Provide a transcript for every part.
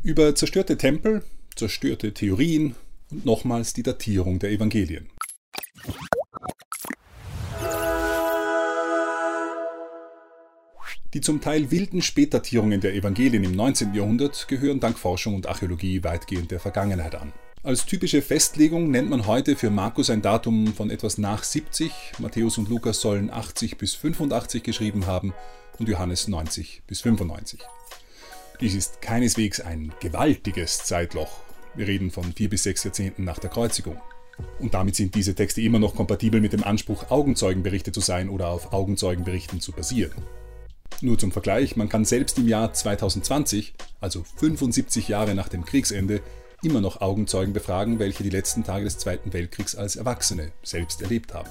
Über zerstörte Tempel, zerstörte Theorien und nochmals die Datierung der Evangelien. Die zum Teil wilden Spätdatierungen der Evangelien im 19. Jahrhundert gehören dank Forschung und Archäologie weitgehend der Vergangenheit an. Als typische Festlegung nennt man heute für Markus ein Datum von etwas nach 70, Matthäus und Lukas sollen 80 bis 85 geschrieben haben und Johannes 90 bis 95. Dies ist keineswegs ein gewaltiges Zeitloch. Wir reden von 4 bis 6 Jahrzehnten nach der Kreuzigung. Und damit sind diese Texte immer noch kompatibel mit dem Anspruch, Augenzeugenberichte zu sein oder auf Augenzeugenberichten zu basieren. Nur zum Vergleich, man kann selbst im Jahr 2020, also 75 Jahre nach dem Kriegsende, immer noch Augenzeugen befragen, welche die letzten Tage des Zweiten Weltkriegs als Erwachsene selbst erlebt haben.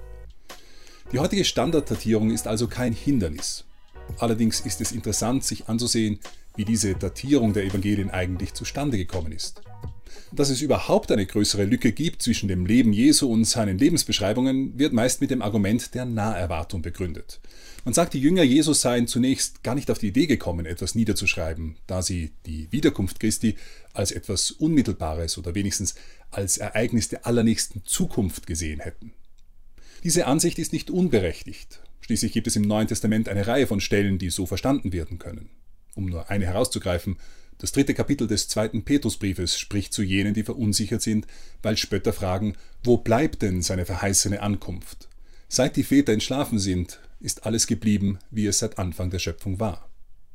Die heutige Standarddatierung ist also kein Hindernis. Allerdings ist es interessant, sich anzusehen, wie diese Datierung der Evangelien eigentlich zustande gekommen ist. Dass es überhaupt eine größere Lücke gibt zwischen dem Leben Jesu und seinen Lebensbeschreibungen, wird meist mit dem Argument der Naherwartung begründet. Man sagt, die Jünger Jesus seien zunächst gar nicht auf die Idee gekommen, etwas niederzuschreiben, da sie die Wiederkunft Christi als etwas Unmittelbares oder wenigstens als Ereignis der allernächsten Zukunft gesehen hätten. Diese Ansicht ist nicht unberechtigt. Schließlich gibt es im Neuen Testament eine Reihe von Stellen, die so verstanden werden können. Um nur eine herauszugreifen, das 3. Kapitel des 2. Petrusbriefes spricht zu jenen, die verunsichert sind, weil Spötter fragen, wo bleibt denn seine verheißene Ankunft? Seit die Väter entschlafen sind, ist alles geblieben, wie es seit Anfang der Schöpfung war.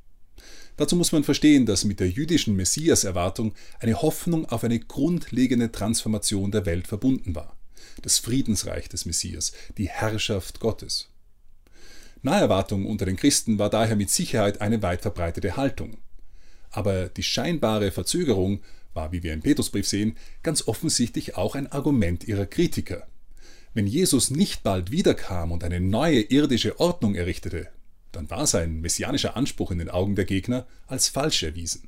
Dazu muss man verstehen, dass mit der jüdischen Messias-Erwartung eine Hoffnung auf eine grundlegende Transformation der Welt verbunden war. Das Friedensreich des Messias, die Herrschaft Gottes. Naherwartung unter den Christen war daher mit Sicherheit eine weit verbreitete Haltung. Aber die scheinbare Verzögerung war, wie wir im Petrusbrief sehen, ganz offensichtlich auch ein Argument ihrer Kritiker. Wenn Jesus nicht bald wiederkam und eine neue irdische Ordnung errichtete, dann war sein messianischer Anspruch in den Augen der Gegner als falsch erwiesen.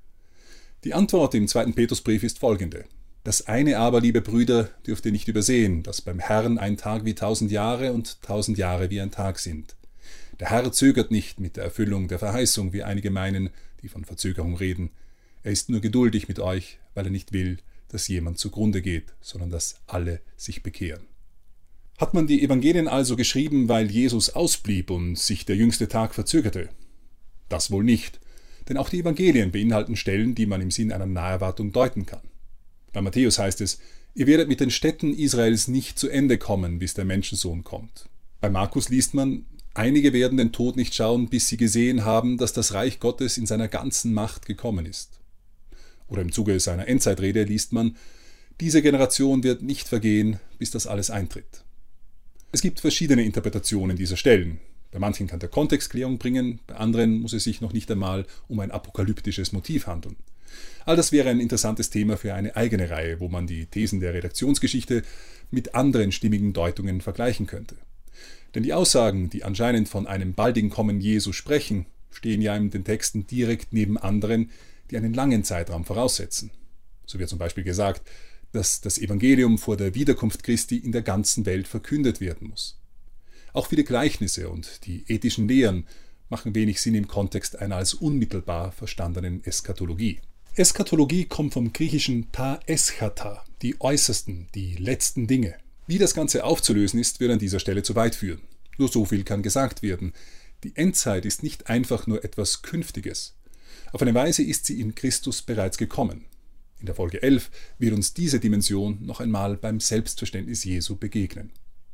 Die Antwort im 2. Petrusbrief ist folgende. Das eine aber, liebe Brüder, dürft ihr nicht übersehen, dass beim Herrn ein Tag wie 1000 Jahre und 1000 Jahre wie ein Tag sind. Der Herr zögert nicht mit der Erfüllung der Verheißung, wie einige meinen, die von Verzögerung reden. Er ist nur geduldig mit euch, weil er nicht will, dass jemand zugrunde geht, sondern dass alle sich bekehren. Hat man die Evangelien also geschrieben, weil Jesus ausblieb und sich der jüngste Tag verzögerte? Das wohl nicht, denn auch die Evangelien beinhalten Stellen, die man im Sinn einer Naherwartung deuten kann. Bei Matthäus heißt es, ihr werdet mit den Städten Israels nicht zu Ende kommen, bis der Menschensohn kommt. Bei Markus liest man, einige werden den Tod nicht schauen, bis sie gesehen haben, dass das Reich Gottes in seiner ganzen Macht gekommen ist. Oder im Zuge seiner Endzeitrede liest man, diese Generation wird nicht vergehen, bis das alles eintritt. Es gibt verschiedene Interpretationen dieser Stellen. Bei manchen kann der Kontext Klärung bringen, bei anderen muss es sich noch nicht einmal um ein apokalyptisches Motiv handeln. All das wäre ein interessantes Thema für eine eigene Reihe, wo man die Thesen der Redaktionsgeschichte mit anderen stimmigen Deutungen vergleichen könnte. Denn die Aussagen, die anscheinend von einem baldigen Kommen Jesu sprechen, stehen ja in den Texten direkt neben anderen, die einen langen Zeitraum voraussetzen. So wird zum Beispiel gesagt, dass das Evangelium vor der Wiederkunft Christi in der ganzen Welt verkündet werden muss. Auch viele Gleichnisse und die ethischen Lehren machen wenig Sinn im Kontext einer als unmittelbar verstandenen Eschatologie. Eschatologie kommt vom griechischen ta eschata, die äußersten, die letzten Dinge. Wie das Ganze aufzulösen ist, wird an dieser Stelle zu weit führen. Nur so viel kann gesagt werden. Die Endzeit ist nicht einfach nur etwas Künftiges. Auf eine Weise ist sie in Christus bereits gekommen. In der Folge 11 wird uns diese Dimension noch einmal beim Selbstverständnis Jesu begegnen.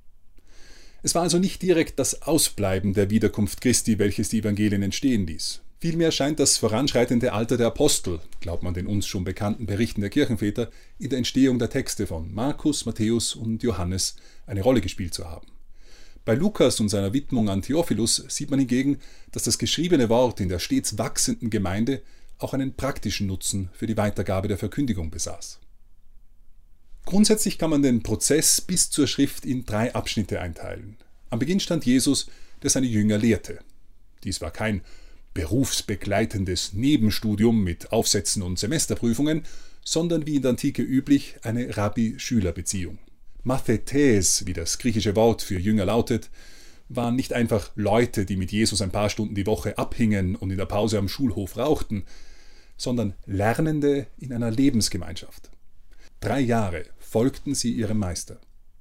Es war also nicht direkt das Ausbleiben der Wiederkunft Christi, welches die Evangelien entstehen ließ. Vielmehr scheint das voranschreitende Alter der Apostel, glaubt man den uns schon bekannten Berichten der Kirchenväter, in der Entstehung der Texte von Markus, Matthäus und Johannes eine Rolle gespielt zu haben. Bei Lukas und seiner Widmung an Theophilus sieht man hingegen, dass das geschriebene Wort in der stets wachsenden Gemeinde auch einen praktischen Nutzen für die Weitergabe der Verkündigung besaß. Grundsätzlich kann man den Prozess bis zur Schrift in 3 Abschnitte einteilen. Am Beginn stand Jesus, der seine Jünger lehrte. Dies war kein berufsbegleitendes Nebenstudium mit Aufsätzen und Semesterprüfungen, sondern wie in der Antike üblich eine Rabbi-Schüler-Beziehung. Mathetes, wie das griechische Wort für Jünger lautet, waren nicht einfach Leute, die mit Jesus ein paar Stunden die Woche abhingen und in der Pause am Schulhof rauchten, sondern Lernende in einer Lebensgemeinschaft. 3 Jahre folgten sie ihrem Meister.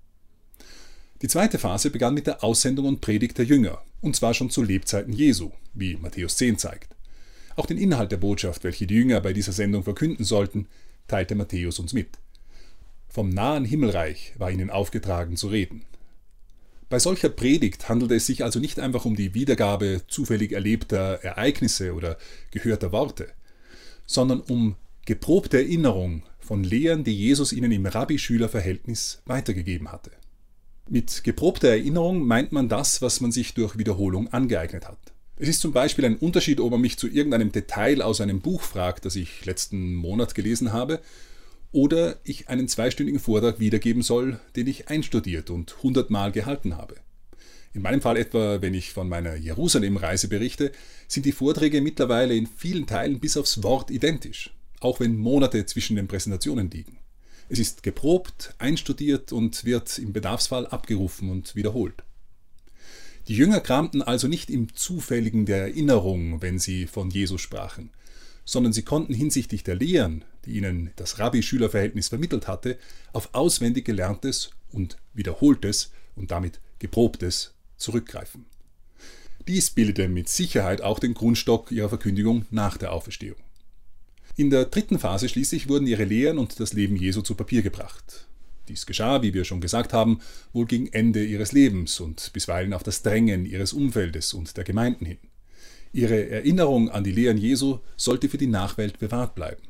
Die zweite Phase begann mit der Aussendung und Predigt der Jünger, und zwar schon zu Lebzeiten Jesu, wie Matthäus 10 zeigt. Auch den Inhalt der Botschaft, welche die Jünger bei dieser Sendung verkünden sollten, teilte Matthäus uns mit. Vom nahen Himmelreich war ihnen aufgetragen zu reden. Bei solcher Predigt handelte es sich also nicht einfach um die Wiedergabe zufällig erlebter Ereignisse oder gehörter Worte, sondern um geprobte Erinnerung von Lehren, die Jesus ihnen im Rabbi-Schüler-Verhältnis weitergegeben hatte. Mit geprobter Erinnerung meint man das, was man sich durch Wiederholung angeeignet hat. Es ist zum Beispiel ein Unterschied, ob man mich zu irgendeinem Detail aus einem Buch fragt, das ich letzten Monat gelesen habe, oder ich einen 2-stündigen Vortrag wiedergeben soll, den ich einstudiert und 100-mal gehalten habe. In meinem Fall etwa, wenn ich von meiner Jerusalem-Reise berichte, sind die Vorträge mittlerweile in vielen Teilen bis aufs Wort identisch, auch wenn Monate zwischen den Präsentationen liegen. Es ist geprobt, einstudiert und wird im Bedarfsfall abgerufen und wiederholt. Die Jünger kramten also nicht im Zufälligen der Erinnerung, wenn sie von Jesus sprachen, sondern sie konnten hinsichtlich der Lehren, die ihnen das Rabbi-Schüler-Verhältnis vermittelt hatte, auf auswendig Gelerntes und Wiederholtes und damit Geprobtes zurückgreifen. Dies bildete mit Sicherheit auch den Grundstock ihrer Verkündigung nach der Auferstehung. In der dritten Phase schließlich wurden ihre Lehren und das Leben Jesu zu Papier gebracht. Dies geschah, wie wir schon gesagt haben, wohl gegen Ende ihres Lebens und bisweilen auf das Drängen ihres Umfeldes und der Gemeinden hin. Ihre Erinnerung an die Lehren Jesu sollte für die Nachwelt bewahrt bleiben.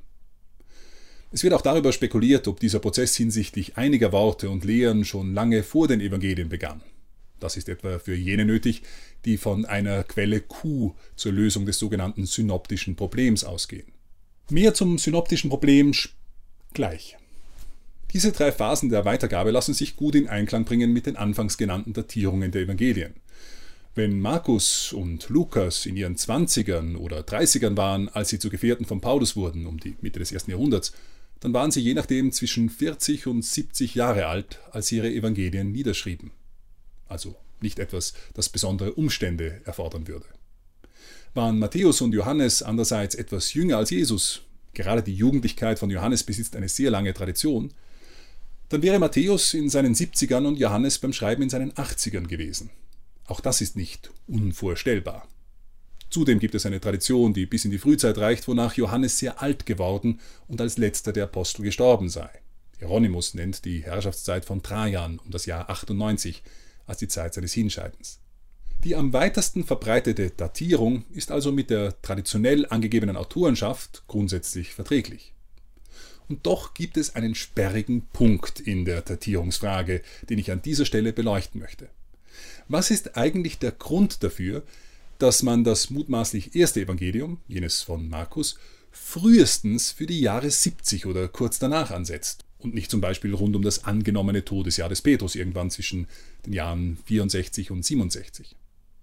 Es wird auch darüber spekuliert, ob dieser Prozess hinsichtlich einiger Worte und Lehren schon lange vor den Evangelien begann. Das ist etwa für jene nötig, die von einer Quelle Q zur Lösung des sogenannten synoptischen Problems ausgehen. Mehr zum synoptischen Problem gleich. Diese 3 Phasen der Weitergabe lassen sich gut in Einklang bringen mit den anfangs genannten Datierungen der Evangelien. Wenn Markus und Lukas in ihren 20ern oder 30ern waren, als sie zu Gefährten von Paulus wurden, um die Mitte des 1. Jahrhunderts, dann waren sie je nachdem zwischen 40 und 70 Jahre alt, als sie ihre Evangelien niederschrieben. Also nicht etwas, das besondere Umstände erfordern würde. Waren Matthäus und Johannes andererseits etwas jünger als Jesus, gerade die Jugendlichkeit von Johannes besitzt eine sehr lange Tradition, dann wäre Matthäus in seinen 70ern und Johannes beim Schreiben in seinen 80ern gewesen. Auch das ist nicht unvorstellbar. Zudem gibt es eine Tradition, die bis in die Frühzeit reicht, wonach Johannes sehr alt geworden und als letzter der Apostel gestorben sei. Hieronymus nennt die Herrschaftszeit von Trajan um das Jahr 98 als die Zeit seines Hinscheidens. Die am weitesten verbreitete Datierung ist also mit der traditionell angegebenen Autorenschaft grundsätzlich verträglich. Und doch gibt es einen sperrigen Punkt in der Datierungsfrage, den ich an dieser Stelle beleuchten möchte. Was ist eigentlich der Grund dafür, dass man das mutmaßlich erste Evangelium, jenes von Markus, frühestens für die Jahre 70 oder kurz danach ansetzt und nicht zum Beispiel rund um das angenommene Todesjahr des Petrus irgendwann zwischen den Jahren 64 und 67?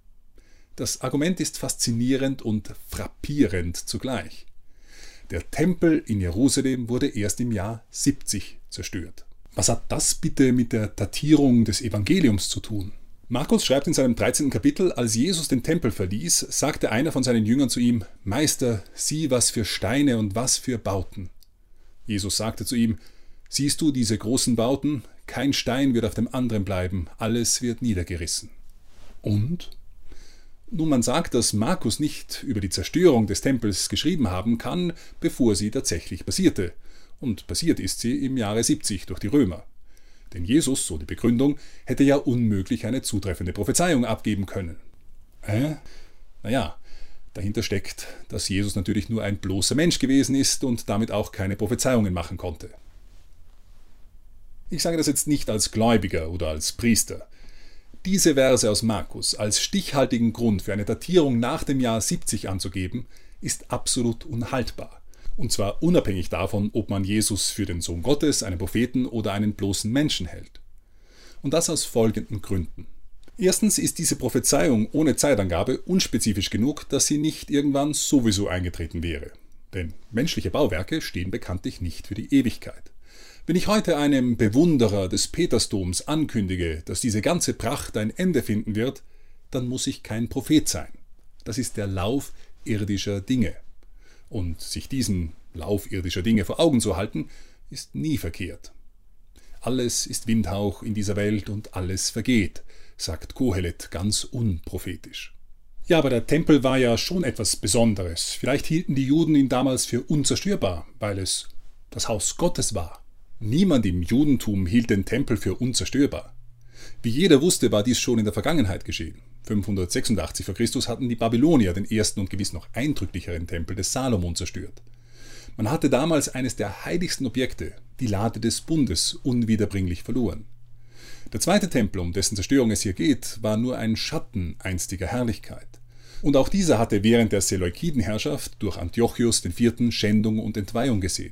Das Argument ist faszinierend und frappierend zugleich. Der Tempel in Jerusalem wurde erst im Jahr 70 zerstört. Was hat das bitte mit der Datierung des Evangeliums zu tun? Markus schreibt in seinem 13. Kapitel, als Jesus den Tempel verließ, sagte einer von seinen Jüngern zu ihm: Meister, sieh, was für Steine und was für Bauten. Jesus sagte zu ihm: Siehst du diese großen Bauten? Kein Stein wird auf dem anderen bleiben, alles wird niedergerissen. Und? Nun, man sagt, dass Markus nicht über die Zerstörung des Tempels geschrieben haben kann, bevor sie tatsächlich passierte. Und passiert ist sie im Jahre 70 durch die Römer. Denn Jesus, so die Begründung, hätte ja unmöglich eine zutreffende Prophezeiung abgeben können. Naja, dahinter steckt, dass Jesus natürlich nur ein bloßer Mensch gewesen ist und damit auch keine Prophezeiungen machen konnte. Ich sage das jetzt nicht als Gläubiger oder als Priester. Diese Verse aus Markus als stichhaltigen Grund für eine Datierung nach dem Jahr 70 anzugeben, ist absolut unhaltbar. Und zwar unabhängig davon, ob man Jesus für den Sohn Gottes, einen Propheten oder einen bloßen Menschen hält. Und das aus folgenden Gründen. Erstens ist diese Prophezeiung ohne Zeitangabe unspezifisch genug, dass sie nicht irgendwann sowieso eingetreten wäre. Denn menschliche Bauwerke stehen bekanntlich nicht für die Ewigkeit. Wenn ich heute einem Bewunderer des Petersdoms ankündige, dass diese ganze Pracht ein Ende finden wird, dann muss ich kein Prophet sein. Das ist der Lauf irdischer Dinge. Und sich diesen Lauf irdischer Dinge vor Augen zu halten, ist nie verkehrt. Alles ist Windhauch in dieser Welt und alles vergeht, sagt Kohelet ganz unprophetisch. Ja, aber der Tempel war ja schon etwas Besonderes. Vielleicht hielten die Juden ihn damals für unzerstörbar, weil es das Haus Gottes war. Niemand im Judentum hielt den Tempel für unzerstörbar. Wie jeder wusste, war dies schon in der Vergangenheit geschehen. 586 v. Chr. Hatten die Babylonier den ersten und gewiss noch eindrücklicheren Tempel des Salomon zerstört. Man hatte damals eines der heiligsten Objekte, die Lade des Bundes, unwiederbringlich verloren. Der zweite Tempel, um dessen Zerstörung es hier geht, war nur ein Schatten einstiger Herrlichkeit. Und auch dieser hatte während der Seleukidenherrschaft durch Antiochos IV. Schändung und Entweihung gesehen.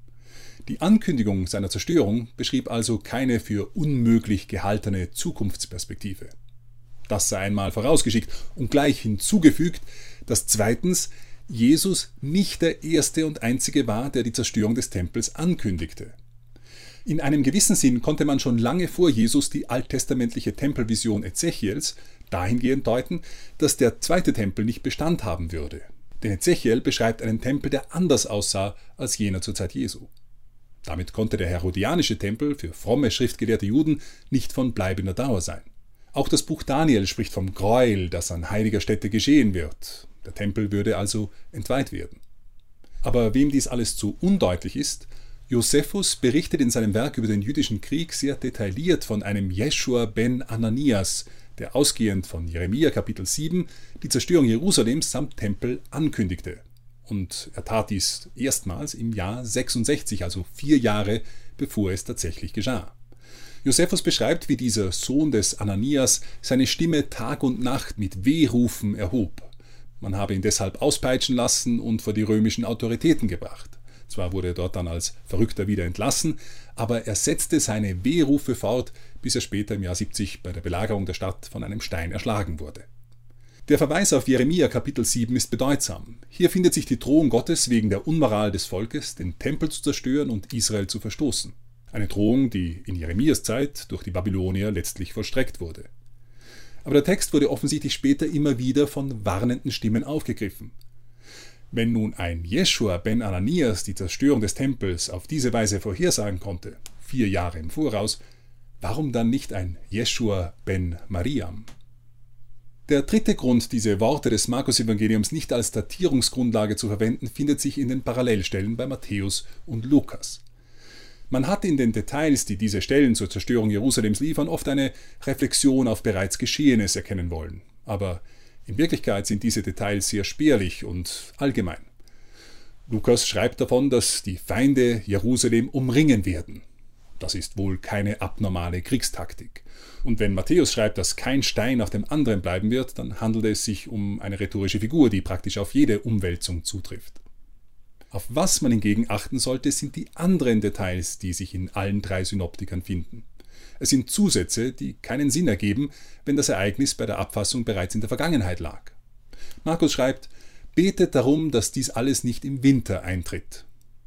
Die Ankündigung seiner Zerstörung beschrieb also keine für unmöglich gehaltene Zukunftsperspektive. Das sei einmal vorausgeschickt und gleich hinzugefügt, dass zweitens Jesus nicht der erste und einzige war, der die Zerstörung des Tempels ankündigte. In einem gewissen Sinn konnte man schon lange vor Jesus die alttestamentliche Tempelvision Ezechiels dahingehend deuten, dass der zweite Tempel nicht Bestand haben würde. Denn Ezechiel beschreibt einen Tempel, der anders aussah als jener zur Zeit Jesu. Damit konnte der herodianische Tempel für fromme, schriftgelehrte Juden nicht von bleibender Dauer sein. Auch das Buch Daniel spricht vom Gräuel, das an heiliger Stätte geschehen wird. Der Tempel würde also entweiht werden. Aber wem dies alles zu undeutlich ist, Josephus berichtet in seinem Werk über den jüdischen Krieg sehr detailliert von einem Jeschua ben Ananias, der ausgehend von Jeremia Kapitel 7 die Zerstörung Jerusalems samt Tempel ankündigte. Und er tat dies erstmals im Jahr 66, also 4 Jahre bevor es tatsächlich geschah. Josephus beschreibt, wie dieser Sohn des Ananias seine Stimme Tag und Nacht mit Wehrufen erhob. Man habe ihn deshalb auspeitschen lassen und vor die römischen Autoritäten gebracht. Zwar wurde er dort dann als Verrückter wieder entlassen, aber er setzte seine Wehrufe fort, bis er später im Jahr 70 bei der Belagerung der Stadt von einem Stein erschlagen wurde. Der Verweis auf Jeremia Kapitel 7 ist bedeutsam. Hier findet sich die Drohung Gottes wegen der Unmoral des Volkes, den Tempel zu zerstören und Israel zu verstoßen. Eine Drohung, die in Jeremias Zeit durch die Babylonier letztlich vollstreckt wurde. Aber der Text wurde offensichtlich später immer wieder von warnenden Stimmen aufgegriffen. Wenn nun ein Jeschua ben Ananias die Zerstörung des Tempels auf diese Weise vorhersagen konnte, 4 Jahre im Voraus, warum dann nicht ein Jeschua ben Mariam? Der dritte Grund, diese Worte des Markus-Evangeliums nicht als Datierungsgrundlage zu verwenden, findet sich in den Parallelstellen bei Matthäus und Lukas. Man hat in den Details, die diese Stellen zur Zerstörung Jerusalems liefern, oft eine Reflexion auf bereits Geschehenes erkennen wollen. Aber in Wirklichkeit sind diese Details sehr spärlich und allgemein. Lukas schreibt davon, dass die Feinde Jerusalem umringen werden. Das ist wohl keine abnormale Kriegstaktik. Und wenn Matthäus schreibt, dass kein Stein auf dem anderen bleiben wird, dann handelt es sich um eine rhetorische Figur, die praktisch auf jede Umwälzung zutrifft. Auf was man hingegen achten sollte, sind die anderen Details, die sich in allen 3 Synoptikern finden. Es sind Zusätze, die keinen Sinn ergeben, wenn das Ereignis bei der Abfassung bereits in der Vergangenheit lag. Markus schreibt, betet darum, dass dies alles nicht im Winter eintritt.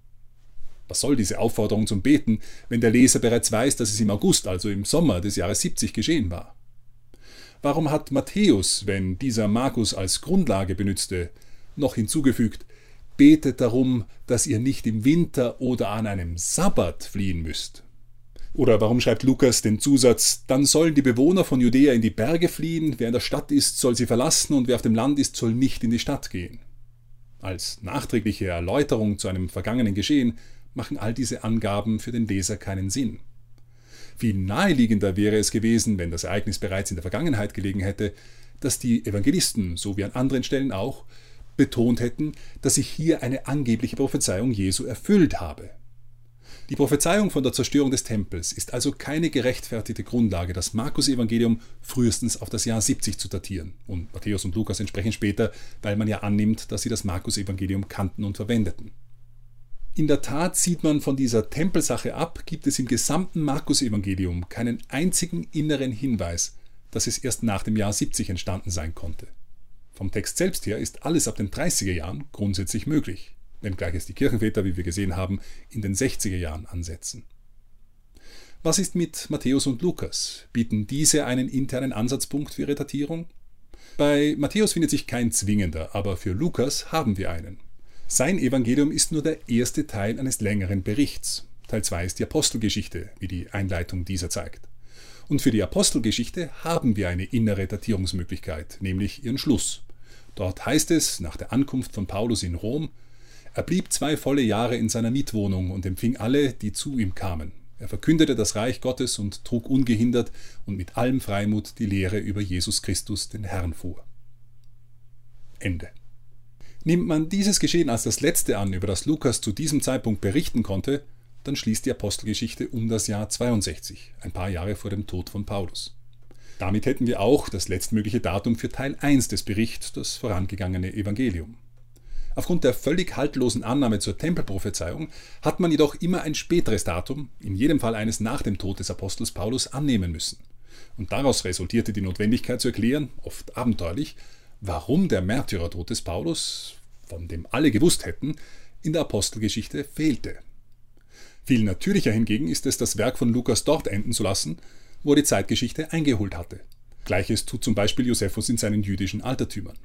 Was soll diese Aufforderung zum Beten, wenn der Leser bereits weiß, dass es im August, also im Sommer des Jahres 70 geschehen war? Warum hat Matthäus, wenn dieser Markus als Grundlage benützte, noch hinzugefügt, betet darum, dass ihr nicht im Winter oder an einem Sabbat fliehen müsst? Oder warum schreibt Lukas den Zusatz, dann sollen die Bewohner von Judäa in die Berge fliehen, wer in der Stadt ist, soll sie verlassen und wer auf dem Land ist, soll nicht in die Stadt gehen? Als nachträgliche Erläuterung zu einem vergangenen Geschehen machen all diese Angaben für den Leser keinen Sinn. Viel naheliegender wäre es gewesen, wenn das Ereignis bereits in der Vergangenheit gelegen hätte, dass die Evangelisten, so wie an anderen Stellen auch, betont hätten, dass sich hier eine angebliche Prophezeiung Jesu erfüllt habe. Die Prophezeiung von der Zerstörung des Tempels ist also keine gerechtfertigte Grundlage, das Markus-Evangelium frühestens auf das Jahr 70 zu datieren. Und Matthäus und Lukas entsprechend später, weil man ja annimmt, dass sie das Markus-Evangelium kannten und verwendeten. In der Tat sieht man von dieser Tempelsache ab, gibt es im gesamten Markus-Evangelium keinen einzigen inneren Hinweis, dass es erst nach dem Jahr 70 entstanden sein konnte. Vom Text selbst her ist alles ab den 30er Jahren grundsätzlich möglich, wenngleich es die Kirchenväter, wie wir gesehen haben, in den 60er Jahren ansetzen. Was ist mit Matthäus und Lukas? Bieten diese einen internen Ansatzpunkt für ihre Datierung? Bei Matthäus findet sich kein zwingender, aber für Lukas haben wir einen. Sein Evangelium ist nur der erste Teil eines längeren Berichts. Teil 2 ist die Apostelgeschichte, wie die Einleitung dieser zeigt. Und für die Apostelgeschichte haben wir eine innere Datierungsmöglichkeit, nämlich ihren Schluss. Dort heißt es, nach der Ankunft von Paulus in Rom: Er blieb 2 volle Jahre in seiner Mietwohnung und empfing alle, die zu ihm kamen. Er verkündete das Reich Gottes und trug ungehindert und mit allem Freimut die Lehre über Jesus Christus, den Herrn, vor. Ende. Nimmt man dieses Geschehen als das letzte an, über das Lukas zu diesem Zeitpunkt berichten konnte, dann schließt die Apostelgeschichte um das Jahr 62, ein paar Jahre vor dem Tod von Paulus. Damit hätten wir auch das letztmögliche Datum für Teil 1 des Berichts, das vorangegangene Evangelium. Aufgrund der völlig haltlosen Annahme zur Tempelprophezeiung hat man jedoch immer ein späteres Datum, in jedem Fall eines nach dem Tod des Apostels Paulus, annehmen müssen. Und daraus resultierte die Notwendigkeit zu erklären, oft abenteuerlich, warum der Märtyrertod des Paulus, von dem alle gewusst hätten, in der Apostelgeschichte fehlte. Viel natürlicher hingegen ist es, das Werk von Lukas dort enden zu lassen, wo er die Zeitgeschichte eingeholt hatte. Gleiches tut zum Beispiel Josephus in seinen jüdischen Altertümern.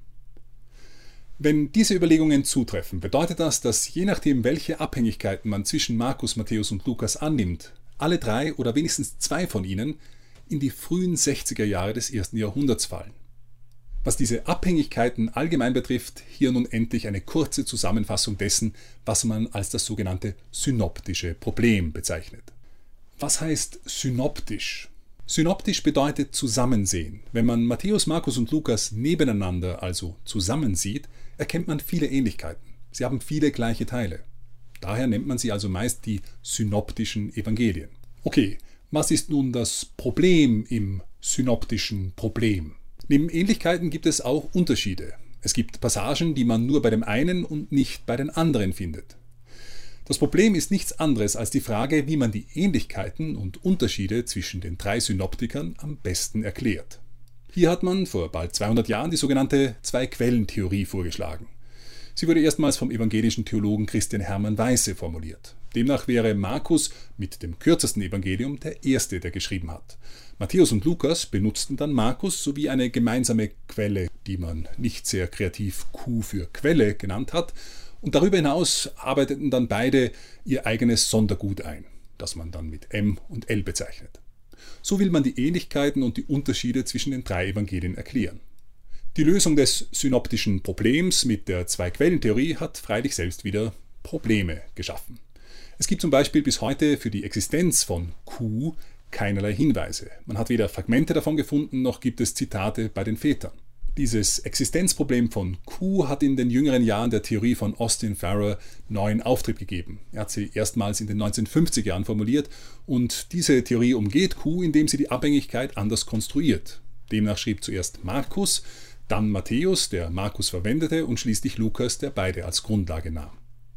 Wenn diese Überlegungen zutreffen, bedeutet das, dass je nachdem, welche Abhängigkeiten man zwischen Markus, Matthäus und Lukas annimmt, alle 3 oder wenigstens 2 von ihnen in die frühen 60er Jahre des 1. Jahrhunderts fallen. Was diese Abhängigkeiten allgemein betrifft, hier nun endlich eine kurze Zusammenfassung dessen, was man als das sogenannte synoptische Problem bezeichnet. Was heißt synoptisch? Synoptisch bedeutet zusammensehen. Wenn man Matthäus, Markus und Lukas nebeneinander, also zusammensieht, erkennt man viele Ähnlichkeiten. Sie haben viele gleiche Teile. Daher nennt man sie also meist die synoptischen Evangelien. Okay, was ist nun das Problem im synoptischen Problem? Neben Ähnlichkeiten gibt es auch Unterschiede. Es gibt Passagen, die man nur bei dem einen und nicht bei den anderen findet. Das Problem ist nichts anderes als die Frage, wie man die Ähnlichkeiten und Unterschiede zwischen den 3 Synoptikern am besten erklärt. Hier hat man vor bald 200 Jahren die sogenannte Zwei-Quellen-Theorie vorgeschlagen. Sie wurde erstmals vom evangelischen Theologen Christian Hermann Weisse formuliert. Demnach wäre Markus mit dem kürzesten Evangelium der erste, der geschrieben hat. Matthäus und Lukas benutzten dann Markus sowie eine gemeinsame Quelle, die man nicht sehr kreativ Q für Quelle genannt hat. Und darüber hinaus arbeiteten dann beide ihr eigenes Sondergut ein, das man dann mit M und L bezeichnet. So will man die Ähnlichkeiten und die Unterschiede zwischen den 3 Evangelien erklären. Die Lösung des synoptischen Problems mit der Zwei-Quellen-Theorie hat freilich selbst wieder Probleme geschaffen. Es gibt zum Beispiel bis heute für die Existenz von Q keinerlei Hinweise. Man hat weder Fragmente davon gefunden, noch gibt es Zitate bei den Vätern. Dieses Existenzproblem von Q hat in den jüngeren Jahren der Theorie von Austin Farrer neuen Auftrieb gegeben. Er hat sie erstmals in den 1950er Jahren formuliert und diese Theorie umgeht Q, indem sie die Abhängigkeit anders konstruiert. Demnach schrieb zuerst Markus, dann Matthäus, der Markus verwendete, und schließlich Lukas, der beide als Grundlage nahm.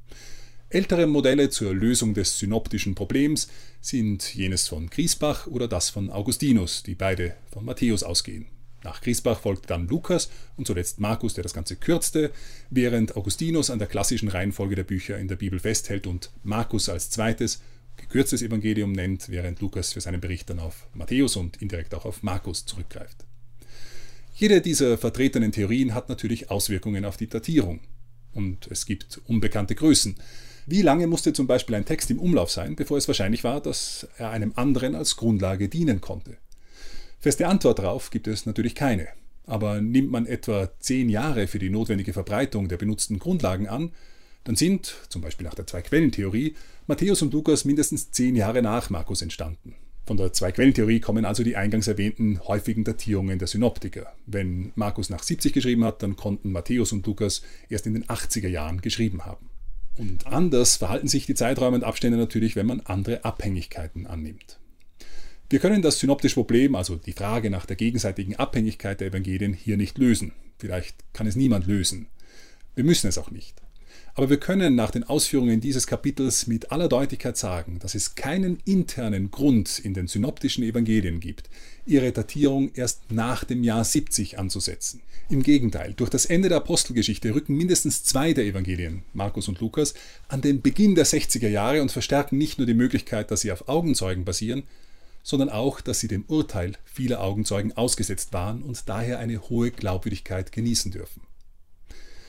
Ältere Modelle zur Lösung des synoptischen Problems sind jenes von Griesbach oder das von Augustinus, die beide von Matthäus ausgehen. Nach Griesbach folgte dann Lukas und zuletzt Markus, der das Ganze kürzte, während Augustinus an der klassischen Reihenfolge der Bücher in der Bibel festhält und Markus als zweites, gekürztes Evangelium nennt, während Lukas für seinen Bericht dann auf Matthäus und indirekt auch auf Markus zurückgreift. Jede dieser vertretenen Theorien hat natürlich Auswirkungen auf die Datierung. Und es gibt unbekannte Größen. Wie lange musste zum Beispiel ein Text im Umlauf sein, bevor es wahrscheinlich war, dass er einem anderen als Grundlage dienen konnte? Feste Antwort darauf gibt es natürlich keine. Aber nimmt man etwa 10 Jahre für die notwendige Verbreitung der benutzten Grundlagen an, dann sind, zum Beispiel nach der Zwei-Quellen-Theorie, Matthäus und Lukas mindestens 10 Jahre nach Markus entstanden. Von der Zwei-Quellen-Theorie kommen also die eingangs erwähnten häufigen Datierungen der Synoptiker. Wenn Markus nach 70 geschrieben hat, dann konnten Matthäus und Lukas erst in den 80er Jahren geschrieben haben. Und anders verhalten sich die Zeiträume und Abstände natürlich, wenn man andere Abhängigkeiten annimmt. Wir können das synoptische Problem, also die Frage nach der gegenseitigen Abhängigkeit der Evangelien, hier nicht lösen. Vielleicht kann es niemand lösen. Wir müssen es auch nicht. Aber wir können nach den Ausführungen dieses Kapitels mit aller Deutlichkeit sagen, dass es keinen internen Grund in den synoptischen Evangelien gibt, ihre Datierung erst nach dem Jahr 70 anzusetzen. Im Gegenteil, durch das Ende der Apostelgeschichte rücken mindestens 2 der Evangelien, Markus und Lukas, an den Beginn der 60er Jahre und verstärken nicht nur die Möglichkeit, dass sie auf Augenzeugen basieren, sondern auch, dass sie dem Urteil vieler Augenzeugen ausgesetzt waren und daher eine hohe Glaubwürdigkeit genießen dürfen.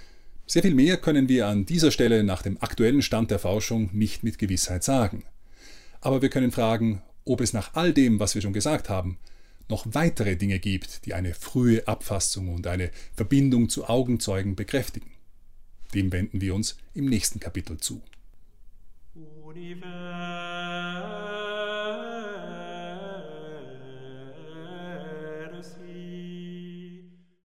Sehr viel mehr können wir an dieser Stelle nach dem aktuellen Stand der Forschung nicht mit Gewissheit sagen. Aber wir können fragen, ob es nach all dem, was wir schon gesagt haben, noch weitere Dinge gibt, die eine frühe Abfassung und eine Verbindung zu Augenzeugen bekräftigen. Dem wenden wir uns im nächsten Kapitel zu. Universum